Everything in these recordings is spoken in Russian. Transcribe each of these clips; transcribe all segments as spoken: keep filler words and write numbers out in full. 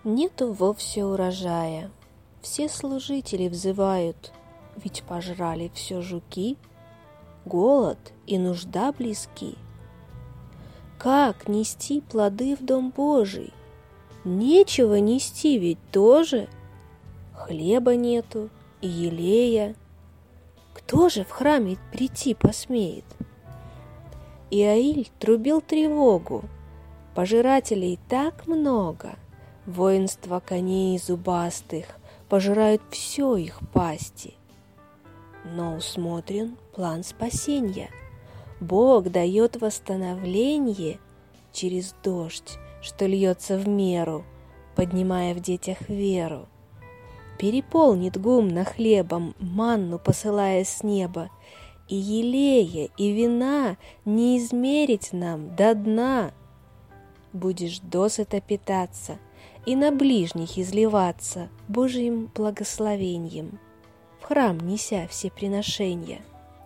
Нету вовсе урожая, все служители взывают, ведь пожрали все жуки, голод и нужда близки. Как нести плоды в дом Божий? Нечего нести ведь тоже. Хлеба нету и елея. Кто же в храме прийти посмеет? Иаиль трубил тревогу. Пожирателей так много. Воинство коней зубастых пожирают все их пасти. Но усмотрен план спасения. Бог дает восстановление через дождь, что льется в меру, поднимая в детях веру. Переполнит гумно хлебом, манну посылая с неба, и елея, и вина не измерить нам до дна. Будешь досыта питаться и на ближних изливаться Божьим благословением, в храм неся все приношения.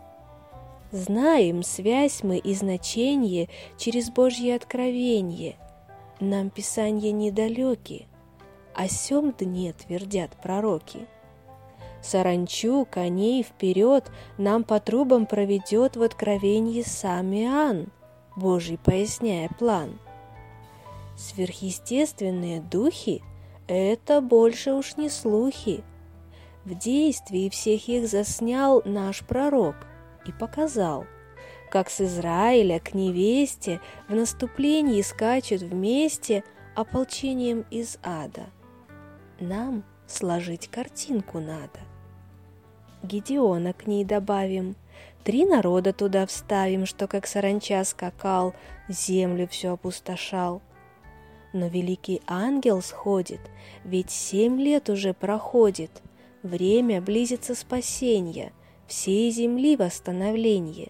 Знаем связь мы и значение через Божье откровение. Нам Писания недалеки, о сем дне твердят пророки. Саранчу, коней вперед нам по трубам проведет в откровении сам Иоанн, Божий поясняя план. Сверхъестественные духи — это больше уж не слухи. В действии всех их заснял наш пророк и показал, как с Израиля к невесте в наступлении скачут вместе ополчением из ада. Нам сложить картинку надо. Гедеона к ней добавим, три народа туда вставим, что как саранча скакал, землю всю опустошал. Но великий ангел сходит, ведь семь лет уже проходит, время близится спасенья, всей земли восстановление.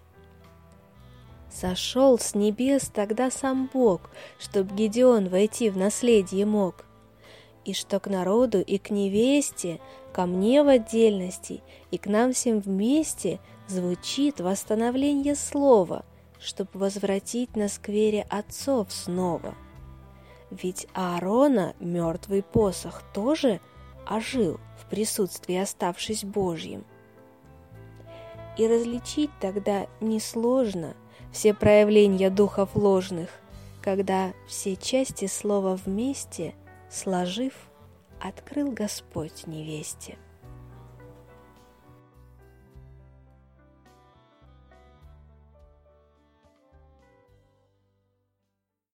Сошел с небес тогда сам Бог, чтоб Гедеон войти в наследие мог, и что к народу и к невесте, ко мне в отдельности и к нам всем вместе звучит восстановление слова, чтоб возвратить на сквере отцов снова. Ведь Аарона мертвый посох тоже ожил в присутствии оставшись Божьим. И различить тогда несложно все проявления духов ложных, когда все части слова вместе, сложив, открыл Господь невесте.